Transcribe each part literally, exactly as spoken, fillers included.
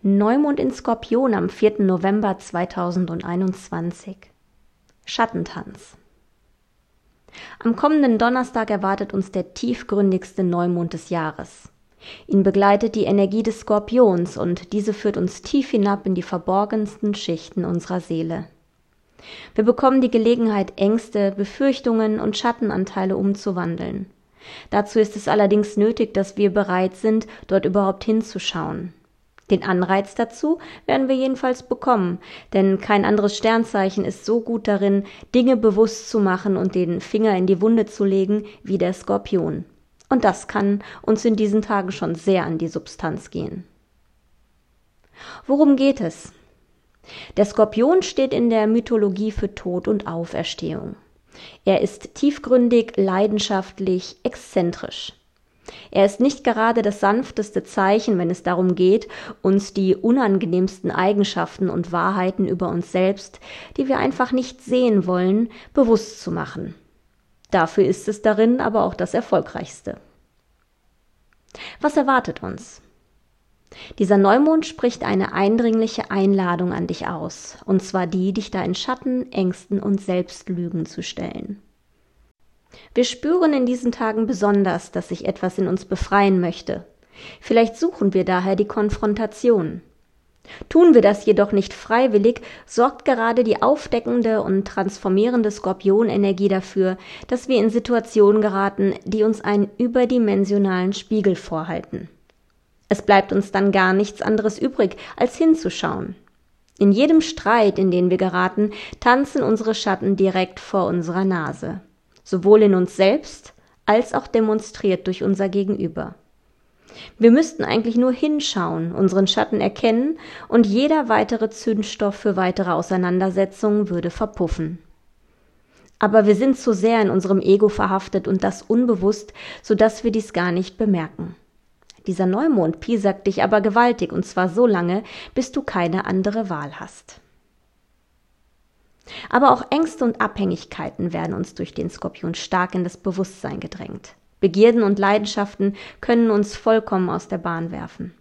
Neumond in Skorpion am vierten November zweitausendeinundzwanzig. Schattentanz. Am kommenden Donnerstag erwartet uns der tiefgründigste Neumond des Jahres. Ihn begleitet die Energie des Skorpions und diese führt uns tief hinab in die verborgensten Schichten unserer Seele. Wir bekommen die Gelegenheit, Ängste, Befürchtungen und Schattenanteile umzuwandeln. Dazu ist es allerdings nötig, dass wir bereit sind, dort überhaupt hinzuschauen. Den Anreiz dazu werden wir jedenfalls bekommen, denn kein anderes Sternzeichen ist so gut darin, Dinge bewusst zu machen und den Finger in die Wunde zu legen wie der Skorpion. Und das kann uns in diesen Tagen schon sehr an die Substanz gehen. Worum geht es? Der Skorpion steht in der Mythologie für Tod und Auferstehung. Er ist tiefgründig, leidenschaftlich, exzentrisch. Er ist nicht gerade das sanfteste Zeichen, wenn es darum geht, uns die unangenehmsten Eigenschaften und Wahrheiten über uns selbst, die wir einfach nicht sehen wollen, bewusst zu machen. Dafür ist es darin aber auch das Erfolgreichste. Was erwartet uns? Dieser Neumond spricht eine eindringliche Einladung an dich aus, und zwar die, dich deinen Schatten, Ängsten und Selbstlügen zu stellen. Wir spüren in diesen Tagen besonders, dass sich etwas in uns befreien möchte. Vielleicht suchen wir daher die Konfrontation. Tun wir das jedoch nicht freiwillig, sorgt gerade die aufdeckende und transformierende Skorpionenergie dafür, dass wir in Situationen geraten, die uns einen überdimensionalen Spiegel vorhalten. Es bleibt uns dann gar nichts anderes übrig, als hinzuschauen. In jedem Streit, in den wir geraten, tanzen unsere Schatten direkt vor unserer Nase. Sowohl in uns selbst, als auch demonstriert durch unser Gegenüber. Wir müssten eigentlich nur hinschauen, unseren Schatten erkennen und jeder weitere Zündstoff für weitere Auseinandersetzungen würde verpuffen. Aber wir sind zu sehr in unserem Ego verhaftet und das unbewusst, sodass wir dies gar nicht bemerken. Dieser Neumond piesackt dich aber gewaltig und zwar so lange, bis du keine andere Wahl hast. Aber auch Ängste und Abhängigkeiten werden uns durch den Skorpion stark in das Bewusstsein gedrängt. Begierden und Leidenschaften können uns vollkommen aus der Bahn werfen.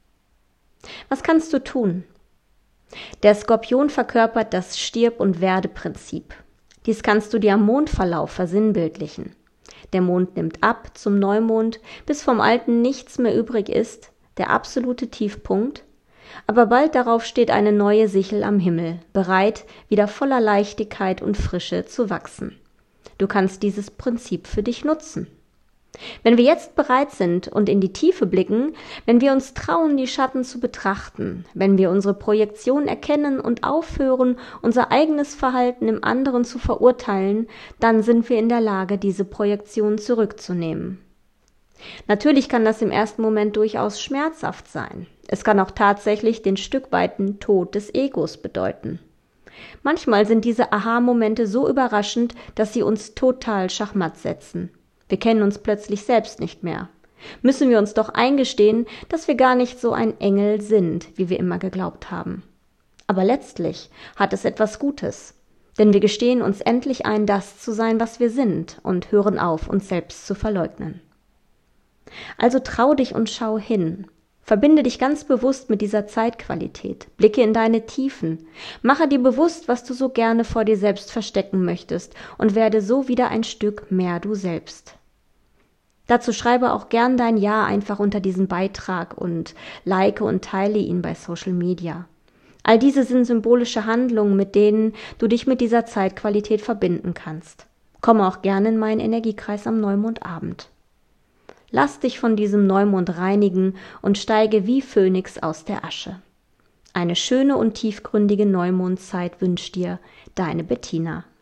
Was kannst du tun? Der Skorpion verkörpert das Stirb- und Werde-Prinzip. Dies kannst du dir am Mondverlauf versinnbildlichen. Der Mond nimmt ab zum Neumond, bis vom Alten nichts mehr übrig ist, der absolute Tiefpunkt. Aber bald darauf steht eine neue Sichel am Himmel, bereit, wieder voller Leichtigkeit und Frische zu wachsen. Du kannst dieses Prinzip für dich nutzen. Wenn wir jetzt bereit sind und in die Tiefe blicken, wenn wir uns trauen, die Schatten zu betrachten, wenn wir unsere Projektion erkennen und aufhören, unser eigenes Verhalten im anderen zu verurteilen, dann sind wir in der Lage, diese Projektion zurückzunehmen. Natürlich kann das im ersten Moment durchaus schmerzhaft sein. Es kann auch tatsächlich den stückweiten Tod des Egos bedeuten. Manchmal sind diese Aha-Momente so überraschend, dass sie uns total schachmatt setzen. Wir kennen uns plötzlich selbst nicht mehr. Müssen wir uns doch eingestehen, dass wir gar nicht so ein Engel sind, wie wir immer geglaubt haben. Aber letztlich hat es etwas Gutes, denn wir gestehen uns endlich ein, das zu sein, was wir sind, und hören auf, uns selbst zu verleugnen. Also trau dich und schau hin. Verbinde dich ganz bewusst mit dieser Zeitqualität. Blicke in deine Tiefen. Mache dir bewusst, was du so gerne vor dir selbst verstecken möchtest und werde so wieder ein Stück mehr du selbst. Dazu schreibe auch gern dein Ja einfach unter diesen Beitrag und like und teile ihn bei Social Media. All diese sind symbolische Handlungen, mit denen du dich mit dieser Zeitqualität verbinden kannst. Komme auch gerne in meinen Energiekreis am Neumondabend. Lass dich von diesem Neumond reinigen und steige wie Phönix aus der Asche. Eine schöne und tiefgründige Neumondzeit wünscht dir deine Bettina.